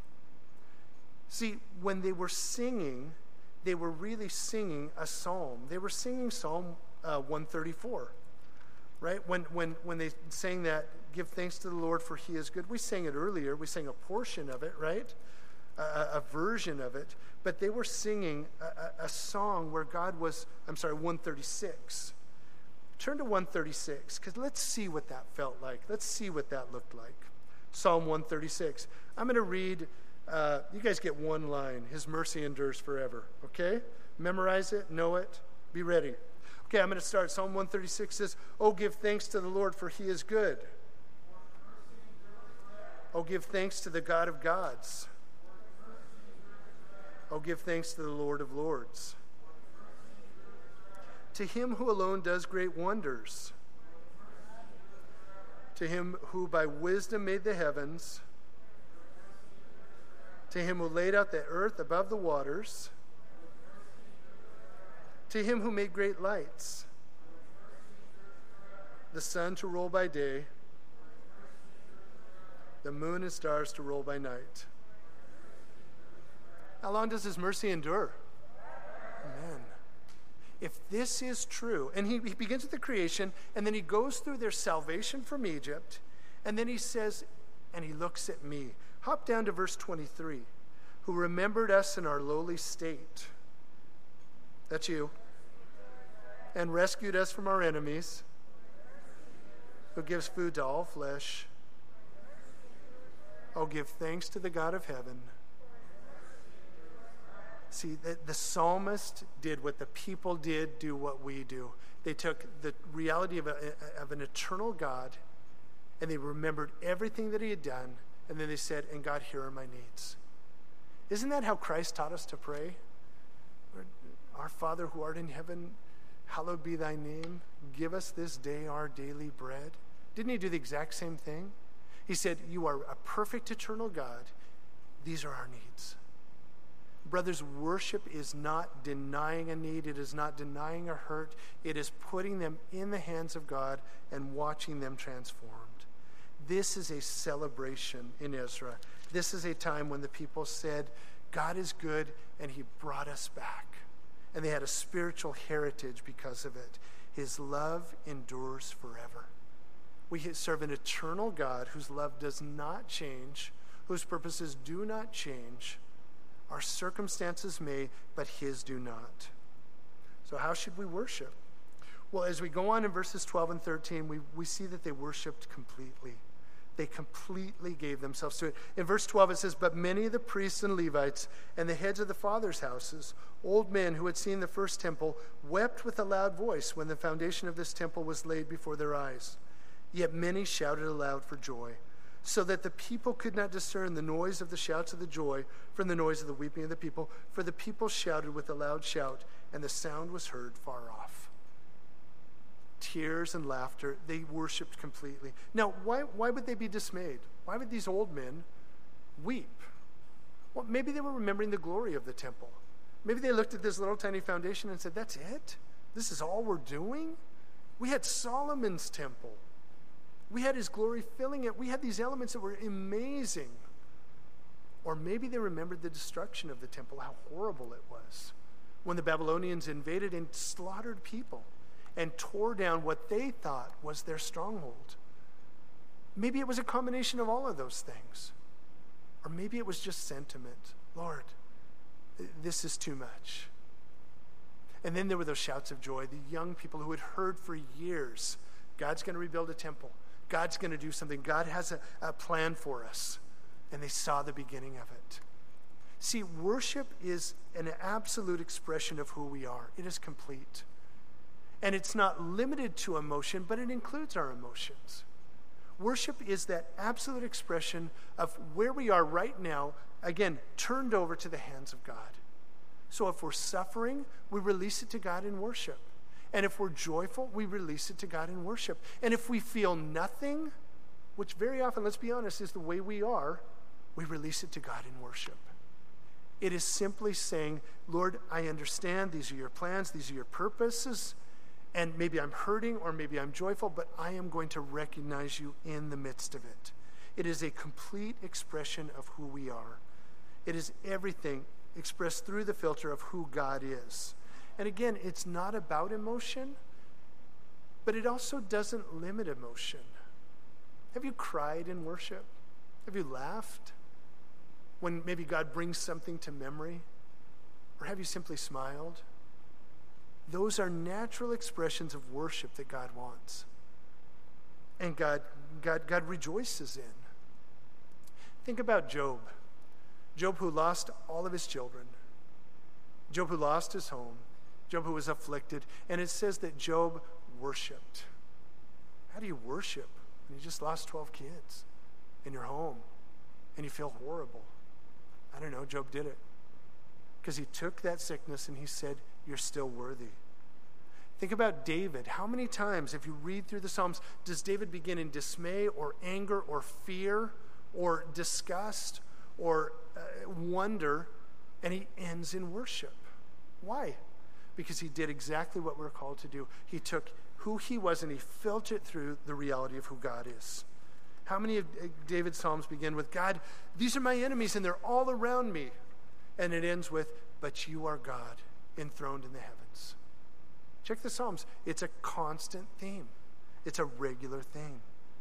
See, when they were singing, they were really singing a psalm. They were singing Psalm uh, one thirty-four, right? When, when, when they sang that, give thanks to the Lord for he is good. We sang it earlier. We sang a portion of it, right? A, a version of it. But they were singing a, a, a song where God was, I'm sorry, one thirty-six. Turn to one thirty-six, because let's see what that felt like. Let's see what that looked like. Psalm one thirty-six. I'm going to read, uh, you guys get one line. His mercy endures forever, okay? Memorize it, know it, be ready. Okay, I'm going to start. Psalm one thirty-six says, oh, give thanks to the Lord, for he is good. Oh, give thanks to the God of gods. Oh, give thanks to the Lord of lords. To him who alone does great wonders. To him who by wisdom made the heavens. To him who laid out the earth above the waters. To him who made great lights. The sun to roll by day. The moon and stars to roll by night. How long does his mercy endure? Amen. If this is true, and he, he begins with the creation, and then he goes through their salvation from Egypt, and then he says, and he looks at me. Hop down to verse twenty-three. Who remembered us in our lowly state. That's you. And rescued us from our enemies. Who gives food to all flesh. Oh, give thanks to the God of heaven. See, the, the psalmist did what the people did, do what we do. They took the reality of, a, of an eternal God, and they remembered everything that he had done, and then they said, and God, here are my needs. Isn't that how Christ taught us to pray? Our Father who art in heaven, hallowed be thy name. Give us this day our daily bread. Didn't he do the exact same thing? He said, you are a perfect eternal God. These are our needs. Brothers, worship is not denying a need. It is not denying a hurt. It is putting them in the hands of God and watching them transformed. This is a celebration in Ezra. This is a time when the people said, God is good, and he brought us back. And they had a spiritual heritage because of it. His love endures forever. We serve an eternal God whose love does not change, whose purposes do not change. Our circumstances may, but his do not. So how should we worship? Well, as we go on in verses twelve and thirteen, we, we see that they worshiped completely. They completely gave themselves to it. In verse twelve, it says, but many of the priests and Levites and the heads of the fathers' houses, old men who had seen the first temple, wept with a loud voice when the foundation of this temple was laid before their eyes. Yet many shouted aloud for joy, so that the people could not discern the noise of the shouts of the joy from the noise of the weeping of the people. For the people shouted with a loud shout, and the sound was heard far off. Tears and laughter, they worshiped completely. Now, why, why would they be dismayed? Why would these old men weep? Well, maybe they were remembering the glory of the temple. Maybe they looked at this little tiny foundation and said, that's it? This is all we're doing? We had Solomon's temple. We had his glory filling it. We had these elements that were amazing. Or maybe they remembered the destruction of the temple, how horrible it was, when the Babylonians invaded and slaughtered people and tore down what they thought was their stronghold. Maybe it was a combination of all of those things. Or maybe it was just sentiment. Lord, this is too much. And then there were those shouts of joy, the young people who had heard for years, God's going to rebuild a temple. God's going to do something. God has a, a plan for us. and they saw the beginning of it. See, worship is an absolute expression of who we are. It is complete. And it's not limited to emotion, but it includes our emotions. Worship is that absolute expression of where we are right now, again, turned over to the hands of God. So if we're suffering, we release it to God in worship. And if we're joyful, we release it to God in worship. And if we feel nothing, which very often, let's be honest, is the way we are, we release it to God in worship. It is simply saying, Lord, I understand these are your plans, these are your purposes, and maybe I'm hurting or maybe I'm joyful, but I am going to recognize you in the midst of it. It is a complete expression of who we are. It is everything expressed through the filter of who God is. And again, it's not about emotion, but it also doesn't limit emotion. Have you cried in worship? Have you laughed when maybe God brings something to memory? Or have you simply smiled? Those are natural expressions of worship that God wants. And God, God, God rejoices in. Think about Job. Job who lost all of his children. Job who lost his home. Job who was afflicted. And it says that Job worshiped. How do you worship when you just lost twelve kids in your home and you feel horrible? I don't know, Job did it. Because he took that sickness and he said, you're still worthy. Think about David. How many times, if you read through the Psalms, does David begin in dismay or anger or fear or disgust or uh, wonder, and he ends in worship? Why? Because he did exactly what we're called to do. He took who he was and he filtered through the reality of who God is. How many of David's Psalms begin with, God, these are my enemies and they're all around me? And it ends with, but you are God, enthroned in the heavens. Check the Psalms. It's a constant theme. It's a regular thing.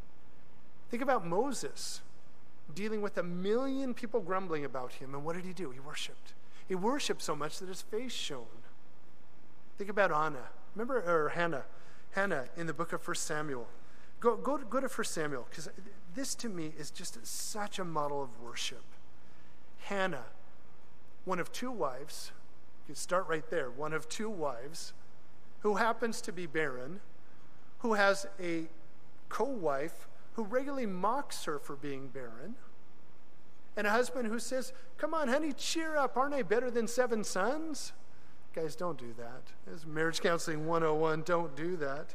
Think about Moses dealing with a million people grumbling about him. And what did he do? He worshiped. He worshiped so much that his face shone. Think about Anna. Remember, or Hannah. Hannah in the book of First Samuel. Go, go, go to First Samuel, because this to me is just such a model of worship. Hannah, one of two wives, you can start right there, one of two wives, who happens to be barren, who has a co-wife who regularly mocks her for being barren, and a husband who says, come on, honey, cheer up. Aren't I better than seven sons? Guys, don't do that. This is marriage counseling one oh one. Don't do that.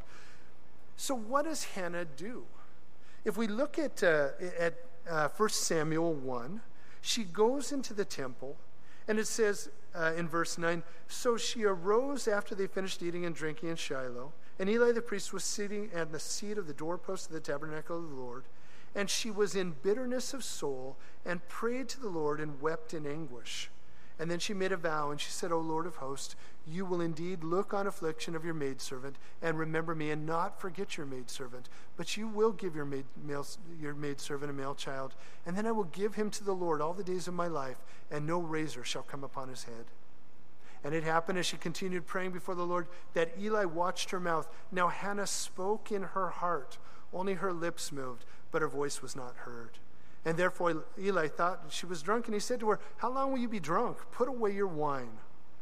So what does Hannah do? If we look at, uh, at uh, First Samuel one, she goes into the temple, and it says uh, in verse nine, so she arose after they finished eating and drinking in Shiloh, and Eli the priest was sitting at the seat of the doorpost of the tabernacle of the Lord, and she was in bitterness of soul and prayed to the Lord and wept in anguish. And then she made a vow, and she said, O Lord of hosts, you will indeed look on affliction of your maidservant and remember me and not forget your maidservant, but you will give your maid, male, your maidservant a male child, and then I will give him to the Lord all the days of my life, and no razor shall come upon his head. And it happened as she continued praying before the Lord that Eli watched her mouth. Now Hannah spoke in her heart. Only her lips moved, but her voice was not heard. And therefore Eli thought she was drunk, and he said to her, how long will you be drunk? Put away your wine.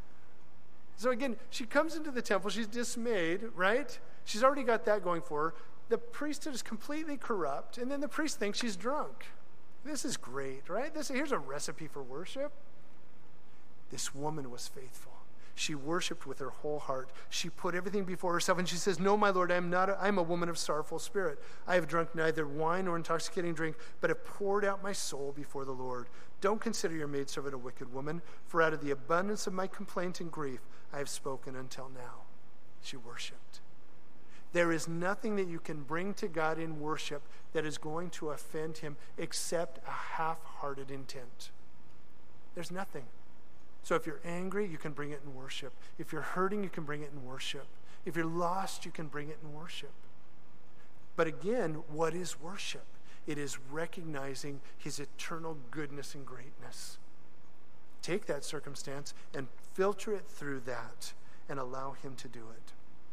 So again, she comes into the temple. She's dismayed, right? She's already got that going for her. The priesthood is completely corrupt, and then the priest thinks she's drunk. This is great, right? This, here's a recipe for worship. This woman was faithful. She worshiped with her whole heart. She put everything before herself, and she says, no, my Lord, I am not. A, I am a woman of sorrowful spirit. I have drunk neither wine nor intoxicating drink, but have poured out my soul before the Lord. Don't consider your maidservant a wicked woman, for out of the abundance of my complaint and grief I have spoken until now. She worshiped. There is nothing that you can bring to God in worship that is going to offend him except a half-hearted intent. There's nothing. So if you're angry, you can bring it in worship. If you're hurting, you can bring it in worship. If you're lost, you can bring it in worship. But again, what is worship? It is recognizing his eternal goodness and greatness. Take that circumstance and filter it through that and allow him to do it.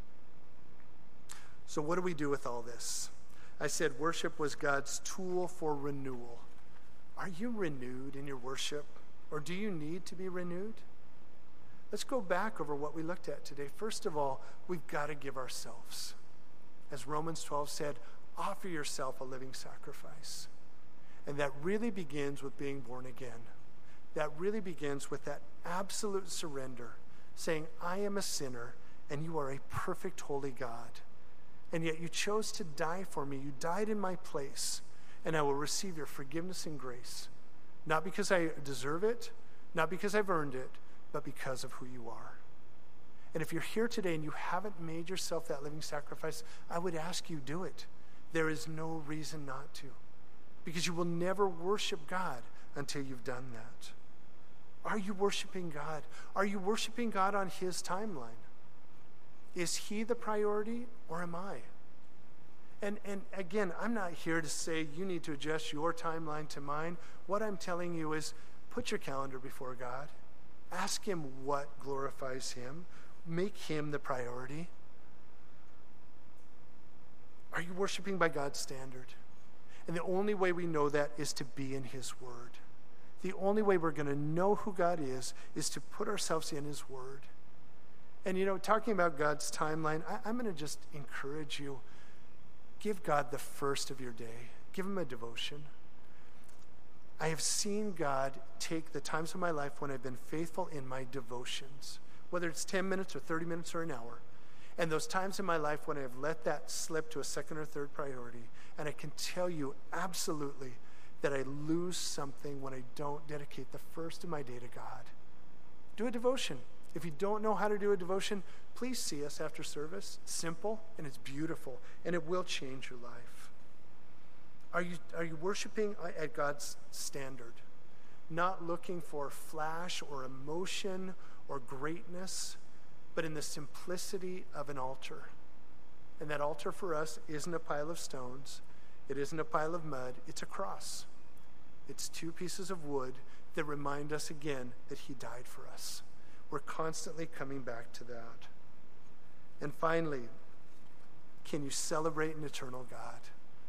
So what do we do with all this? I said worship was God's tool for renewal. Are you renewed in your worship, or do you need to be renewed? Let's go back over what we looked at today. First of all, we've got to give ourselves. As Romans twelve said, offer yourself a living sacrifice. And that really begins with being born again. That really begins with that absolute surrender, saying, I am a sinner, and you are a perfect, holy God. And yet you chose to die for me. You died in my place, and I will receive your forgiveness and grace. Not because I deserve it, not because I've earned it, but because of who you are. And if you're here today and you haven't made yourself that living sacrifice, I would ask you, do it. There is no reason not to, because you will never worship God until you've done that. Are you worshiping God? Are you worshiping God on his timeline? Is he the priority, or am I? And, and again, I'm not here to say you need to adjust your timeline to mine. What I'm telling you is put your calendar before God. Ask him what glorifies him. Make him the priority. Are you worshiping by God's standard? And the only way we know that is to be in his word. The only way we're going to know who God is is to put ourselves in his word. And, you know, talking about God's timeline, I, I'm going to just encourage you. Give God the first of your day. Give him a devotion. I have seen God take the times of my life when I've been faithful in my devotions, whether it's ten minutes or thirty minutes or an hour, and those times in my life when I've let that slip to a second or third priority. And I can tell you absolutely that I lose something when I don't dedicate the first of my day to God. Do a devotion. If you don't know how to do a devotion, please see us after service. It's simple and it's beautiful, and it will change your life. Are you, are you worshiping at God's standard? Not looking for flash or emotion or greatness, but in the simplicity of an altar. And that altar for us isn't a pile of stones. It isn't a pile of mud. It's a cross. It's two pieces of wood that remind us again that he died for us. We're constantly coming back to that. And finally, can you celebrate an eternal God?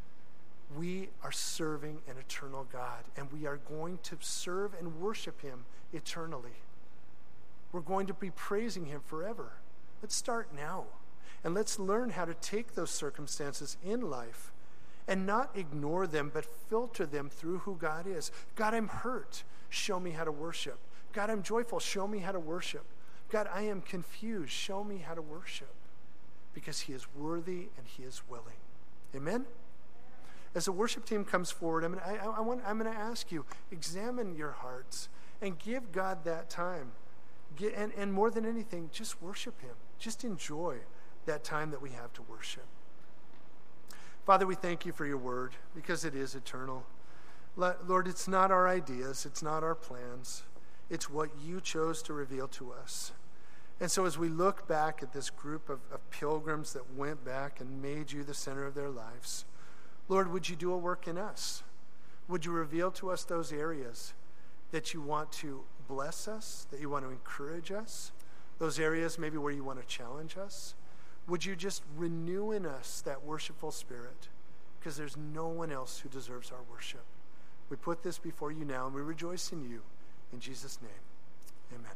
We are serving an eternal God, and we are going to serve and worship him eternally. We're going to be praising him forever. Let's start now. And let's learn how to take those circumstances in life and not ignore them, but filter them through who God is. God, I'm hurt. Show me how to worship. God, I'm joyful. Show me how to worship. God, I am confused. Show me how to worship. Because he is worthy and he is willing. Amen? As the worship team comes forward, I'm going I, I want, I'm going to ask you, examine your hearts and give God that time. Get, and, and more than anything, just worship him. Just enjoy that time that we have to worship. Father, we thank you for your word because it is eternal. Lord, it's not our ideas. It's not our plans. It's what you chose to reveal to us. And so as we look back at this group of, of pilgrims that went back and made you the center of their lives, Lord, would you do a work in us? Would you reveal to us those areas that you want to bless us, that you want to encourage us, those areas maybe where you want to challenge us? Would you just renew in us that worshipful spirit? Because there's no one else who deserves our worship. We put this before you now, and we rejoice in you. In Jesus' name, amen.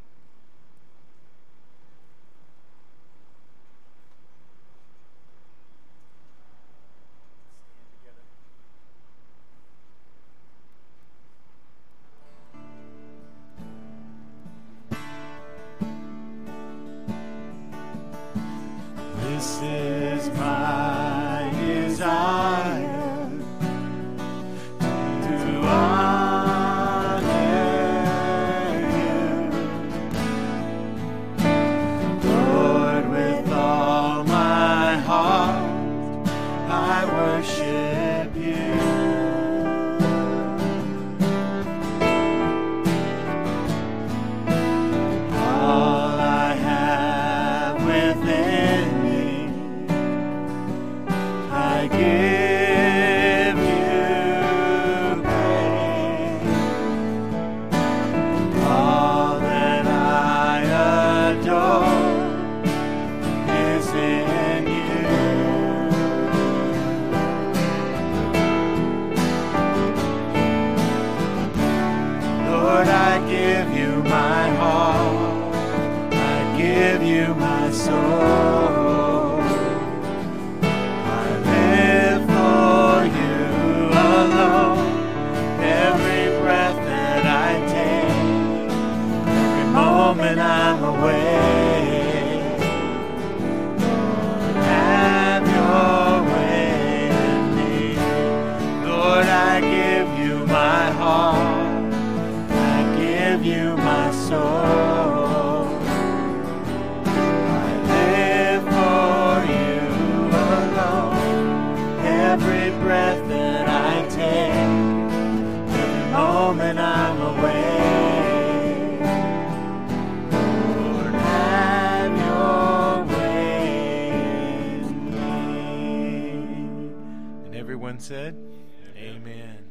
This is my desire to honor you, Lord, with all my heart I worship you. All I have within soul. I live for you alone. Every breath that I take, every moment I'm awake, Lord, have your way in me. Lord, I give you my heart, I give you my soul. I live for you alone. Every breath that I take, every moment I'm awake, Lord, have your way in me. And everyone said, amen.